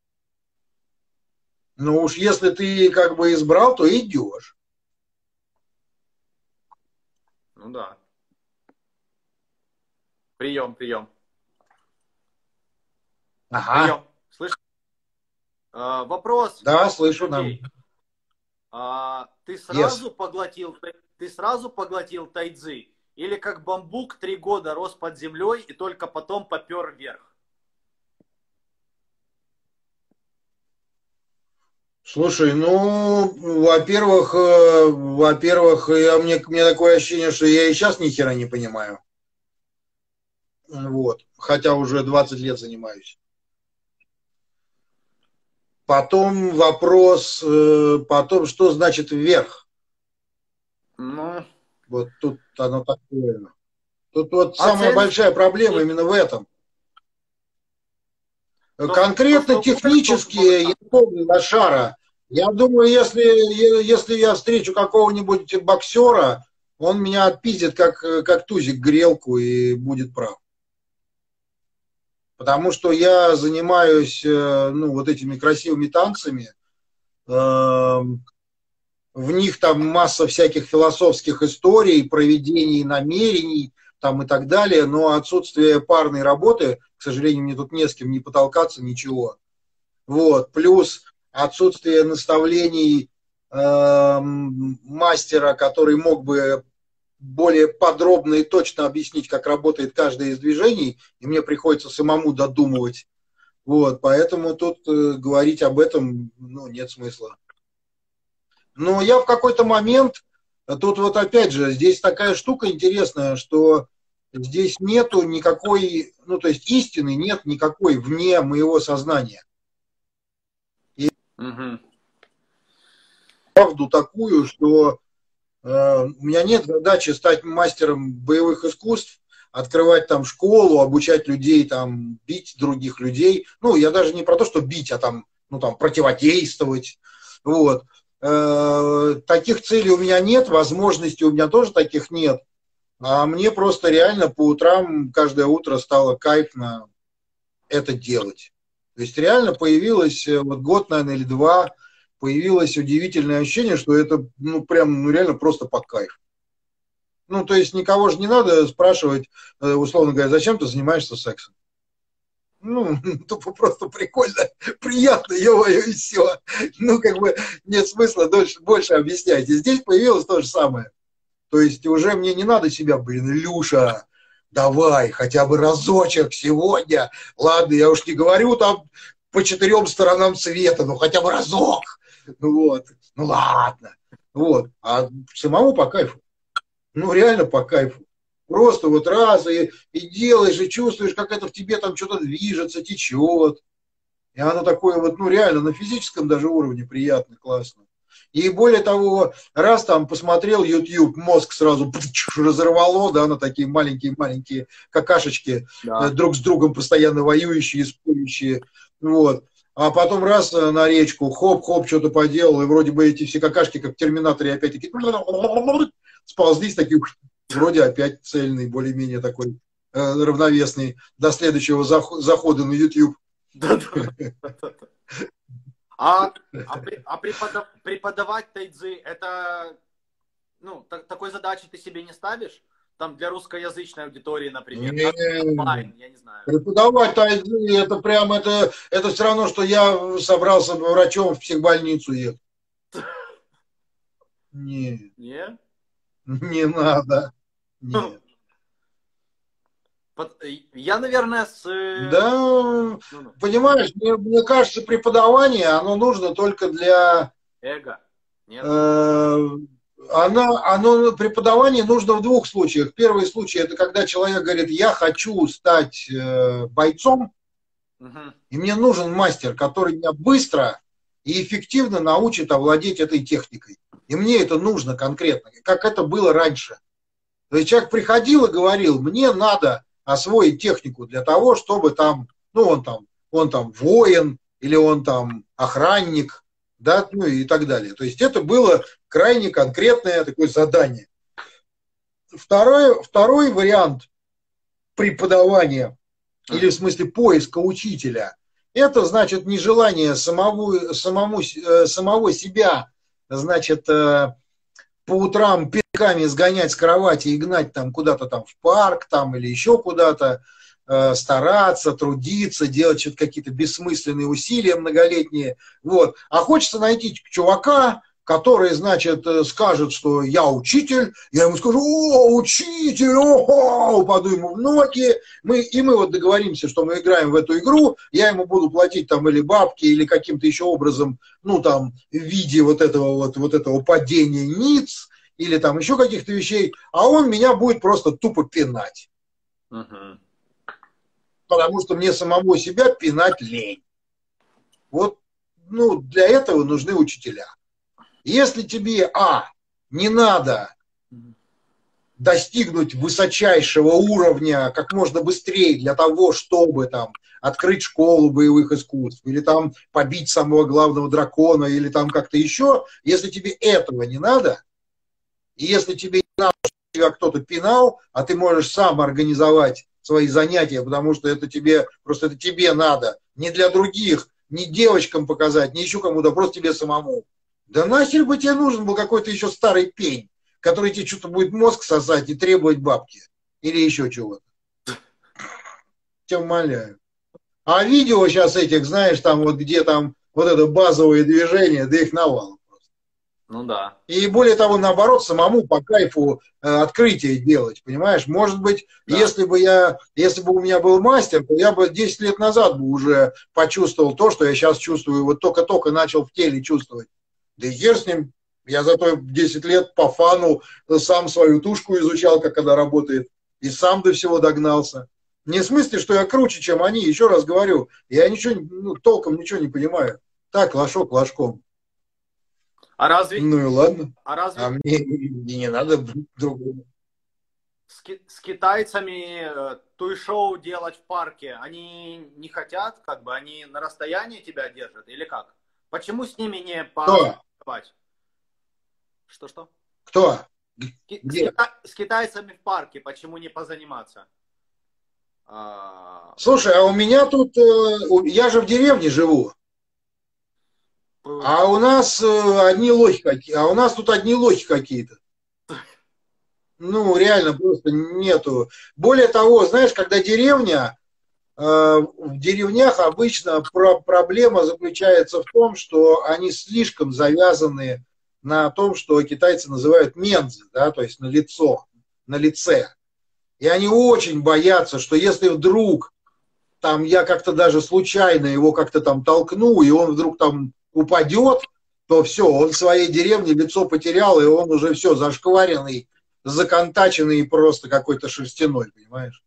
Ну уж если ты как бы избрал, то идешь. Ну да. Прием, прием. Ага. Прием. Слышишь? А, вопрос. Да, слышу. Нам. А, ты сразу yes. поглотил, ты сразу поглотил тайцзи? Или как бамбук три года рос под землей и только потом попер вверх? Слушай, ну, во-первых, э, во-первых, я, мне, мне такое ощущение, что я и сейчас ни хера не понимаю. Вот. Хотя уже двадцать лет занимаюсь. Потом вопрос, э, потом, что значит вверх? Ну... Вот тут оно такое. Тут вот а самая цель... большая проблема именно в этом. То, Конкретно то, технически, я помню, лошара. Я думаю, если, если я встречу какого-нибудь боксера, он меня отпиздит, как, как тузик грелку, и будет прав. Потому что я занимаюсь, ну, вот этими красивыми танцами. В них там масса всяких философских историй, проведений намерений там и так далее, но отсутствие парной работы, к сожалению, мне тут не с кем не потолкаться, ничего. Вот. Плюс отсутствие наставлений э, мастера, который мог бы более подробно и точно объяснить, как работает каждое из движений, и мне приходится самому додумывать. Вот, поэтому тут э, говорить об этом, ну, нет смысла. Но я в какой-то момент, тут вот опять же, здесь такая штука интересная, что здесь нету никакой, ну, то есть истины нет никакой вне моего сознания. И угу. Правду такую, что э, у меня нет задачи стать мастером боевых искусств, открывать там школу, обучать людей там бить других людей. Ну, я даже не про то, что бить, а там, ну, там противодействовать. Вот. Э, таких целей у меня нет, возможностей у меня тоже таких нет. А мне просто реально по утрам каждое утро стало кайфно это делать. То есть реально появилось, вот год, наверное, или два, появилось удивительное ощущение, что это, ну, прям, ну, реально просто по кайфу. Ну, то есть никого же не надо спрашивать, условно говоря, зачем ты занимаешься сексом? Ну, тупо просто прикольно, приятно, ё-моё, и все. Ну, как бы нет смысла дольше, больше объяснять. И здесь появилось то же самое. То есть уже мне не надо себя, блин, Илюша, давай хотя бы разочек сегодня. Ладно, я уж не говорю там по четырем сторонам света, но хотя бы разок. Ну вот, ну ладно. Вот, а самому по кайфу. Ну, реально по кайфу. Просто вот раз и, и делаешь, и чувствуешь, как это в тебе там что-то движется, течет. И оно такое вот, ну, реально на физическом даже уровне приятно, классно. И более того, раз там посмотрел YouTube, мозг сразу разорвало, да, на такие маленькие-маленькие какашечки, да, друг с другом постоянно воюющие, спорящие. Вот. А потом раз на речку, хоп-хоп, что-то поделал, и вроде бы эти все какашки, как в Терминаторе, опять-таки сползлись, такие, вроде опять цельный, более-менее такой э, равновесный, до следующего захода на YouTube. А, а, а преподав, преподавать тайцзи, это, ну, так, такой задачи ты себе не ставишь? Там для русскоязычной аудитории, например, не, онлайн, я не знаю. Преподавать тайцзи, это прям, это, это все равно, что я собрался врачом в психбольницу ехать. Не. Не? Не надо. Нет. Я, наверное, с... Да, ну, ну. Понимаешь, мне, мне кажется, преподавание, оно нужно только для... Эго. Нет? Э, оно, оно, преподавание нужно в двух случаях. Первый случай, это когда человек говорит, я хочу стать э, бойцом, угу. И мне нужен мастер, который меня быстро и эффективно научит овладеть этой техникой. И мне это нужно конкретно, как это было раньше. То есть человек приходил и говорил, мне надо освоить технику для того, чтобы там, ну, он там, он там воин, или он там охранник, да, ну и так далее. То есть это было крайне конкретное такое задание. Второй, второй вариант преподавания, или в смысле поиска учителя, это, значит, нежелание самого, самому, самого себя, значит, по утрам пинками сгонять с кровати и гнать там куда-то там в парк там или еще куда-то, э, стараться, трудиться, делать что-то какие-то бессмысленные усилия многолетние. Вот. А хочется найти чувака, который, значит, скажет, что я учитель, я ему скажу, о, учитель, о, упаду ему в ноги, мы, и мы вот договоримся, что мы играем в эту игру, я ему буду платить там или бабки, или каким-то еще образом, ну там, в виде вот этого вот, вот этого падения ниц, или там еще каких-то вещей, а он меня будет просто тупо пинать. Uh-huh. Потому что мне самому себя пинать лень. Вот, ну, для этого нужны учителя. Если тебе, а, не надо достигнуть высочайшего уровня как можно быстрее для того, чтобы там открыть школу боевых искусств, или там побить самого главного дракона, или там как-то еще, если тебе этого не надо, и если тебе не надо, чтобы тебя кто-то пинал, а ты можешь сам организовать свои занятия, потому что это тебе, просто это тебе надо, не для других, не девочкам показать, не еще кому-то, просто тебе самому. Да нахер бы тебе нужен был какой-то еще старый пень, который тебе что-то будет мозг сосать и требовать бабки. Или еще чего-то. Тебя умоляю. А видео сейчас этих, знаешь, там вот где там вот это базовые движения, да их навалом просто. Ну да. И более того, наоборот, самому по кайфу э, открытие делать, понимаешь? Может быть, Да. если бы я, если бы у меня был мастер, то я бы десять лет назад бы уже почувствовал то, что я сейчас чувствую, вот только-только начал в теле чувствовать. Да и хер с ним, я зато десять лет по фану сам свою тушку изучал, как она работает, и сам до всего догнался. Не в смысле, что я круче, чем они, еще раз говорю, я ничего, ну, толком ничего не понимаю. Так, ложок ложком. А разве, Ну и ладно. а А разве мне не, не надо другого. с, ки- с китайцами э, туй-шоу делать в парке, они не хотят, как бы, они на расстоянии тебя держат или как? Почему с ними не Кто? пораспростовать? Что-что? Кто? Ки- С, Где? кита- с китайцами в парке почему не позаниматься? А, Слушай, а у меня тут, э, у- я же в деревне живу, п- а у нас э, одни лохи какие, а у нас тут одни лохи какие-то. Ну, реально просто нету. Более того, знаешь, когда деревня, э, в деревнях обычно про- проблема заключается в том, что они слишком завязаны на том, что китайцы называют мензы, да, то есть на лицо, на лице. И они очень боятся, что если вдруг там я как-то даже случайно его как-то там толкну, и он вдруг там упадет, то все, он в своей деревне лицо потерял, и он уже все зашкваренный, законтаченный и просто какой-то шерстяной, понимаешь?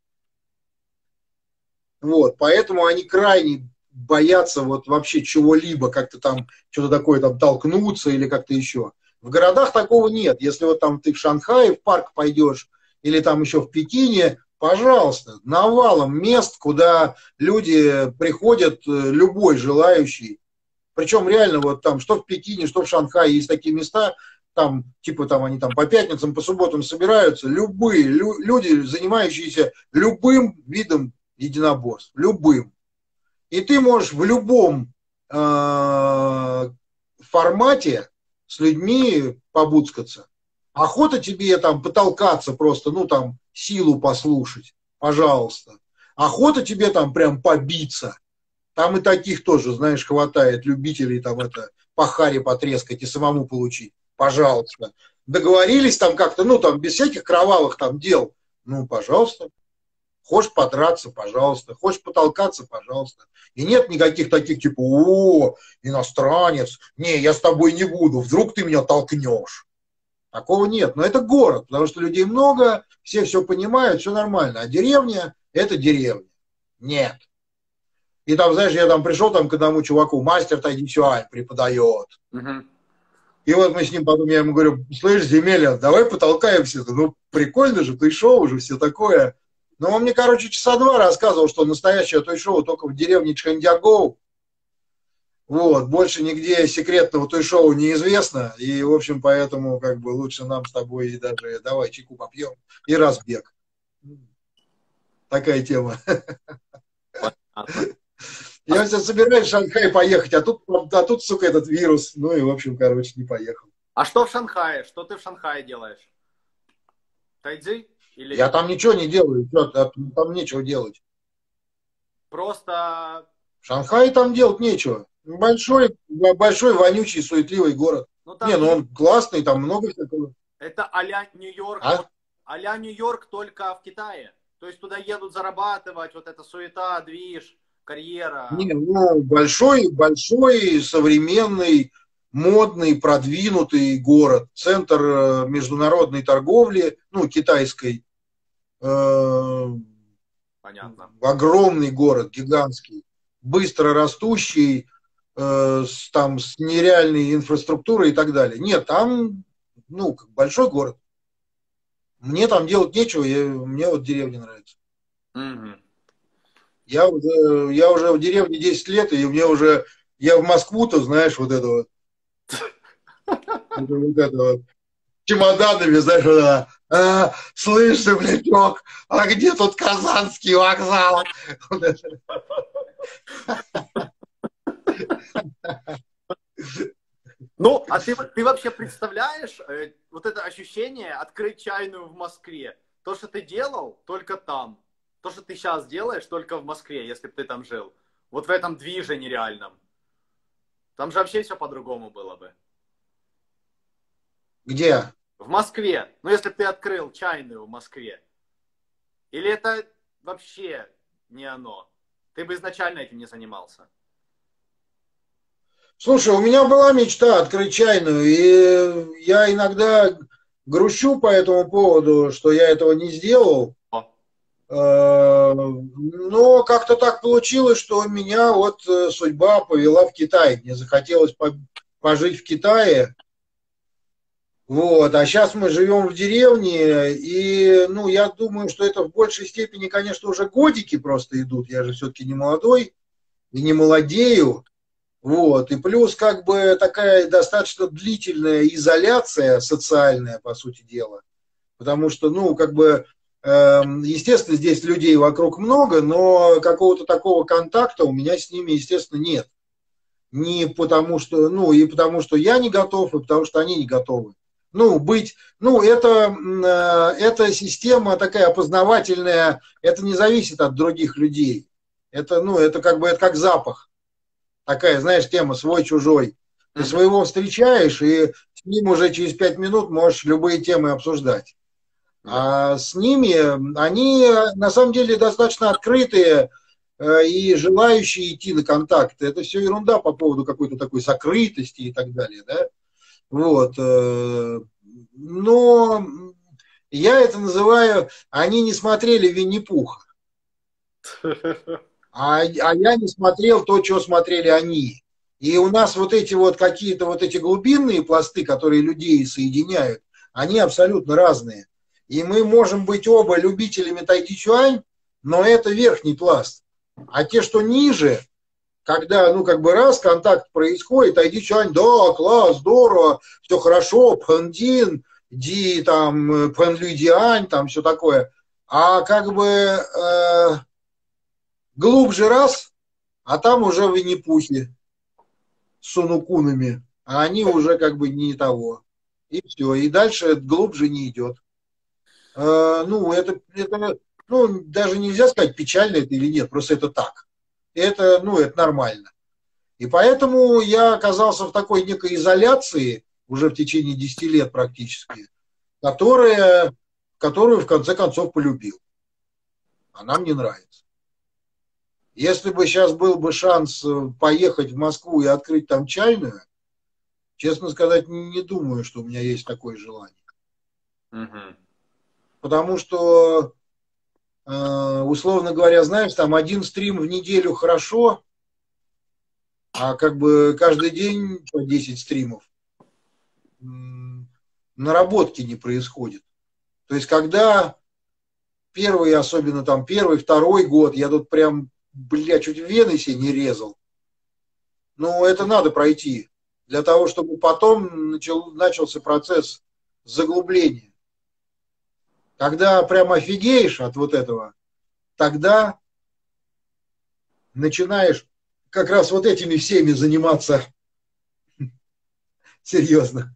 Вот, поэтому они крайне боятся вот вообще чего-либо, как-то там что-то такое там толкнуться или как-то еще. В городах такого нет. Если вот там ты в Шанхае в парк пойдешь или там еще в Пекине, пожалуйста, навалом мест, куда люди приходят, э, любой желающий. Причем реально вот там, что в Пекине, что в Шанхае, есть такие места, там, типа там они там по пятницам, по субботам собираются, любые лю- люди, занимающиеся любым видом единоборств, любым. И ты можешь в любом э, формате с людьми побуцкаться. Охота тебе там потолкаться просто, ну там силу послушать, пожалуйста. Охота тебе там прям побиться. Там и таких тоже, знаешь, хватает любителей там это по харе потрескать и самому получить. Пожалуйста. Договорились там как-то, ну там без всяких кровавых там дел. Ну, пожалуйста. Хочешь подраться, пожалуйста. Хочешь потолкаться, пожалуйста. И нет никаких таких типа, о, иностранец, не, я с тобой не буду, вдруг ты меня толкнешь. Такого нет. Но это город, потому что людей много, все все понимают, все нормально. А деревня – это деревня. Нет. И там, знаешь, я там пришел там к одному чуваку, мастер тайдичуань преподает. Мгм. И вот мы с ним потом, я ему говорю, слышь, Земеля, давай потолкаемся. Ну, прикольно же, той-шоу уже, все такое. Но он мне, короче, часа два рассказывал, что настоящее той-шоу только в деревне Чхандягоу. Вот, больше нигде секретного той-шоу неизвестно. И, в общем, поэтому, как бы, лучше нам с тобой и даже давай чайку попьем и разбег. Такая тема. Понятно. А, Я с- все собираюсь в Шанхай поехать, а тут, а тут, сука, этот вирус. Ну и, в общем, короче, не поехал. а что в Шанхае? Что ты в Шанхае делаешь? Тайцзи? Я Или там ничего не делаю, чё, там там нечего делать. просто, В Шанхае там делать нечего. Большой, большой, вонючий, суетливый город. ну Не, там ну есть, он классный, там много всякого. это а-ля Нью-Йорк, А? вот а-ля Нью-Йорк только в Китае. То есть туда едут зарабатывать, вот эта суета, движ, карьера. Не, ну, большой, большой, современный, модный, продвинутый город. Центр э, международной торговли, ну, китайской. Э, Понятно. огромный город, гигантский, быстро растущий, э, с, там, с нереальной инфраструктурой и так далее. Нет, там, ну, как большой город. Мне там делать нечего, я, мне вот деревня нравится. Мгм. Я уже, я уже в деревне десять лет, и мне уже, я в Москву-то, знаешь, вот это вот, вот это вот, чемоданами, знаешь, вот это, а, слышь ты, блядек, а где тут Казанский вокзал? Вот это. Ну, а ты, ты вообще представляешь э, вот это ощущение открыть чайную в Москве? То, что ты делал, только там. То, что ты сейчас делаешь, только в Москве, если бы ты там жил. Вот в этом движе нереальном. Там же вообще все по-другому было бы. Где? В Москве. Ну, если бы ты открыл чайную в Москве. Или это вообще не оно? Ты бы изначально этим не занимался? Слушай, у меня была мечта открыть чайную, и я иногда грущу по этому поводу, что я этого не сделал. О. Э, Но как-то так получилось, что меня вот э, судьба повела в Китай. Мне захотелось по- пожить в Китае. Вот. А сейчас мы живем в деревне, и ну, я думаю, что это в большей степени, конечно, уже годики просто идут. Я же все-таки не молодой и не молодею. Вот. И плюс как бы такая достаточно длительная изоляция социальная, по сути дела. Потому что, ну, как бы, эм, естественно, здесь людей вокруг много, но какого-то такого контакта у меня с ними, естественно, нет. Не потому что, ну, и потому что я не готов, и потому что они не готовы. Ну, быть, ну, это, э, эта система такая опознавательная, это не зависит от других людей. Это, ну, это как бы, это как запах. Такая, знаешь, тема свой-чужой. Ты Мгм. своего встречаешь, и с ним уже через пять минут можешь любые темы обсуждать. Да. А с ними они на самом деле достаточно открытые э, и желающие идти на контакт. Это все ерунда по поводу какой-то такой закрытости и так далее. Да? Вот. э, Но я это называю, они не смотрели Винни-Пуха, а, а я не смотрел то, что смотрели они. И у нас вот эти вот какие-то вот эти глубинные пласты, которые людей соединяют, они абсолютно разные. И мы можем быть оба любителями тайди-чуань, но это верхний пласт. А те, что ниже, когда, ну, как бы раз контакт происходит, тайди-чуань, да, класс, здорово, все хорошо, пэндин, ди, там, пэнлюдиань, там, все такое. А как бы э, глубже раз, а там уже в Винни-Пухе с сунукунами, а они уже как бы не того. И все, и дальше глубже не идет. Э, ну, это, это, ну, даже нельзя сказать, печально это или нет, просто это так. Это, ну, это нормально. И поэтому я оказался в такой некой изоляции уже в течение десяти лет практически, которая, которую в конце концов полюбил. Она мне нравится. Если бы сейчас был бы шанс поехать в Москву и открыть там чайную, честно сказать, не думаю, что у меня есть такое желание. Мгм. Потому что, условно говоря, знаешь, там один стрим в неделю хорошо, а как бы каждый день по десять стримов наработки не происходит. То есть, когда первый, особенно там первый, второй год, я тут прям, бля, чуть вены себе не резал. Но это надо пройти для того, чтобы потом начал, начался процесс заглубления. Когда прям офигеешь от вот этого, тогда начинаешь как раз вот этими всеми заниматься серьезно.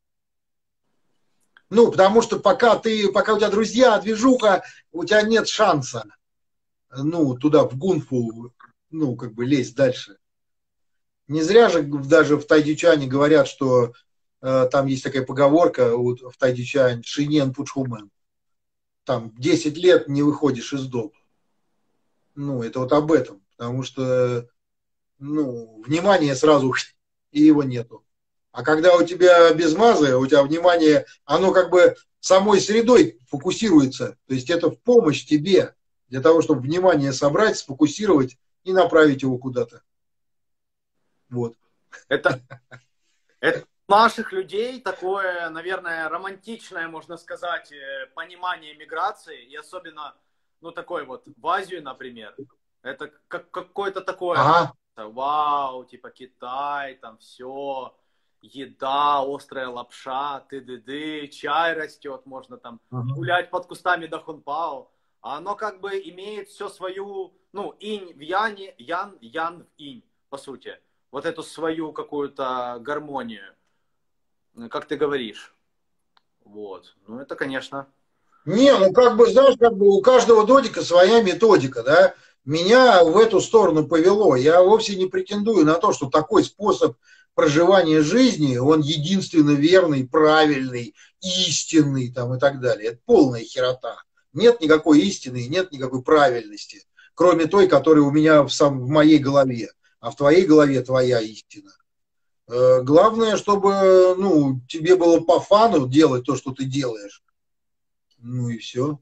Ну, потому что пока ты, пока у тебя друзья, движуха, у тебя нет шанса, ну, туда в гунфу, ну, как бы лезть дальше. Не зря же даже в тайдичане говорят, что э, там есть такая поговорка вот, в тайдичане «Шинен пучхумен». Там десять лет не выходишь из дома. Ну, это вот об этом. Потому что, ну, внимание сразу и его нету. А когда у тебя без мазы, у тебя внимание, оно как бы самой средой фокусируется. То есть это в помощь тебе для того, чтобы внимание собрать, сфокусировать и направить его куда-то. Вот. Это, это у наших людей такое, наверное, романтичное, можно сказать, э, понимание миграции. И особенно, ну, такой вот в Азию, например. Это как, какое-то такое, Ага. вау, типа Китай, там все, еда, острая лапша, ты-ды-ды, чай растет, можно там Ага. гулять под кустами дахунпао. А оно как бы имеет все свою, ну, инь в яне, ян, ян в инь, по сути. Вот эту свою какую-то гармонию, как ты говоришь. Вот. Ну, это, конечно. Не, ну как бы, знаешь, как бы у каждого додика своя методика, да. меня в эту сторону повело. Я вовсе не претендую на то, что такой способ проживания жизни, он единственно верный, правильный, истинный там, и так далее. Это полная херота. Нет никакой истины, нет никакой правильности, кроме той, которая у меня в, сам, в моей голове. А в твоей голове твоя истина. Главное, чтобы ну, тебе было по фану делать то, что ты делаешь. Ну и все.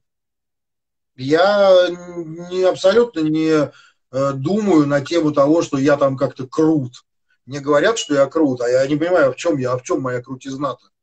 Я не, абсолютно не думаю на тему того, что я там как-то крут. Мне говорят, что я крут, а я не понимаю, в чем я, а в чем моя крутизна-то.